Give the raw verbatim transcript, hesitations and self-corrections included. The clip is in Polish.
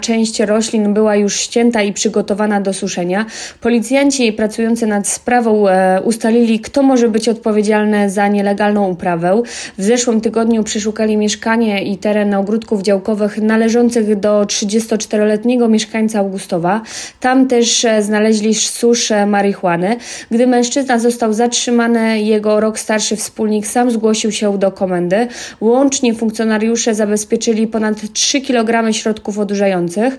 Część roślin była już ścięta i przygotowana do suszenia. Policjanci pracujący nad sprawą e, ustalili, kto może być odpowiedzialny za nielegalną uprawę. W zeszłym tygodniu przeszukali mieszkanie i teren ogródków działkowych należących do trzydziestoczteroletniego mieszkańca Augustowa. Tam też e, znaleźli susz e, marihuany. Gdy mężczyzna został zatrzymany, jego rok starszy wspólnik sam zgłosił się do komendy. Łącznie funkcjonariusze zabezpieczyli ponad trzy kilogramy środków odurzających.